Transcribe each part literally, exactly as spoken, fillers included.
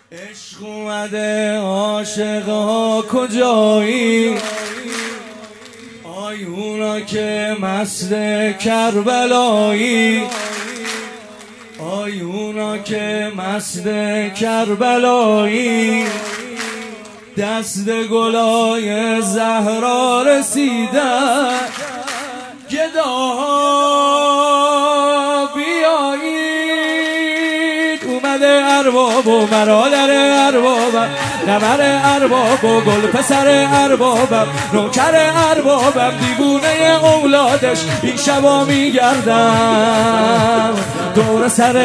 عشق اومده عاشقا کجایی؟ آیونا که مست کربلایی، آیونا که مست کربلایی، دست گلای زهرا رسیدن، گداها بیایید. اومده ارباب و برادر اربابم، نمر ارباب و گل پسر اربابم، نوکر اربابم، دیوونه اولادش این شبا میگردم دور سر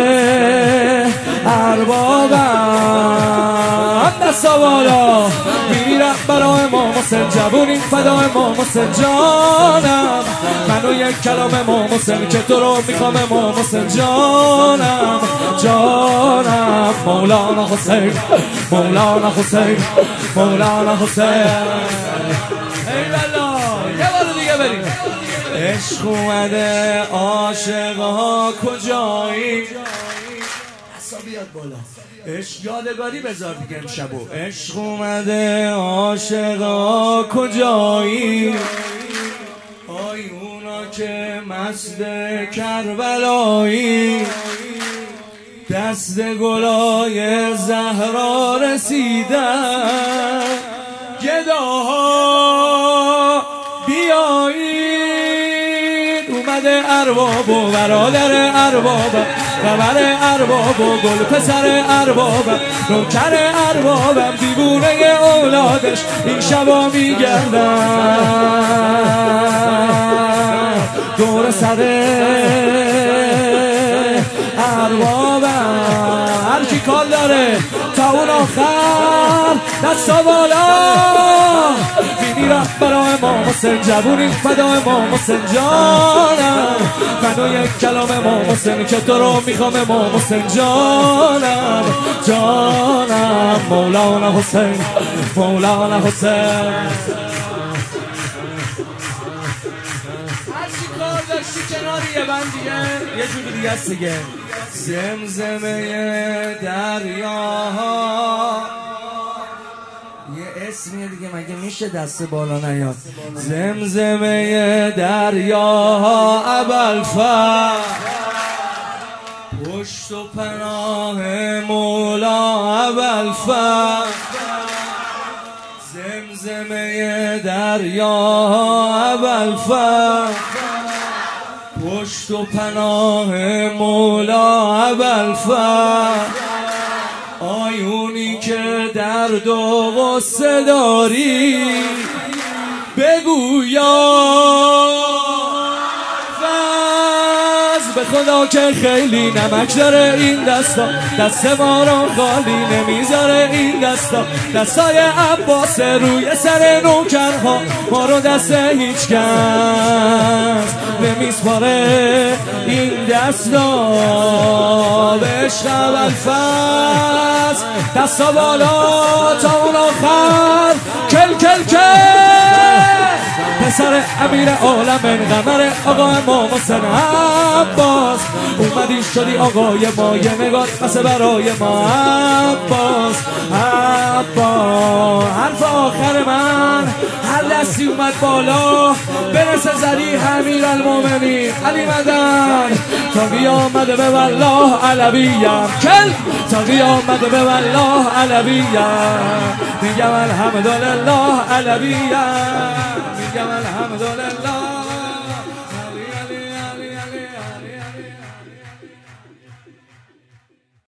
اربابم. دستا بالا میرم برای امام حسین، جوونی فدای امام حسین جانم. منو یک کلام امام حسین که تو رو میخوام امام حسین جانم جانم. مولانا حسین مولانا حسین مولانا حسین. ای والا یه بار دیگه بریم. عشق اومده عاشقا کجایی؟ حسا بیاد بالا. عشق یادگاری بذار دیگه امشبو. عشق اومده عاشقا کجایی؟ آیونا که مست کربلایی، دست گلای زهرا رسیدن، گداها بیایید. اومده ارباب و برادر اربابم، خبر ارباب و گل پسر اربابم، نوکر اربابم، دیوونه اولادش این شبا میگردن دور سر اربابم. هر کی کال داره تا اون آخر دستا بالا. میمیرم برای امام حسین، جوونی فدای امام حسین جانم. منو یک کلام امام حسین که تو رو میخوام امام حسین جانم جانم. مولانا حسین مولانا حسین. هر چی کار داشتی کناری یه بندیه یه جوری دیگه است دیگه. زمزمه دریاها یه اسمیه دیگه، مگه میشه دست بالا نیاد؟ زمزمه دریاها ابوالفضل، پشت و پناه مولا ابوالفضل. زمزمه دریاها ابوالفضل، پشت و پناه مولا ابوالفضل. آیونی که درد و غصه داری بگو یا فضل. به خدا که خیلی نمک داره این دستا، دست ما رو خالی نمیذاره این دستا. دستای عباس روی سر نوکرها، ما رو دست هیچ کس نمیسپاره این دستا. به عشق ابوالفضل دستا بالا تا اون آخر. کل کل کل پسر امیر عالم قمر آقا امام حسین عباس. اومدی شدی آقای ما، یه نگاه قصه برای ما عباس عباس. حرف آخر من هر دستی اومد بالا برسه زری امیر المومنین علی مدن. تا قیامت به والله علویم، کل تا قیامت به والله علویم. میگم الحمدلله علویم، میگم الحمدلله.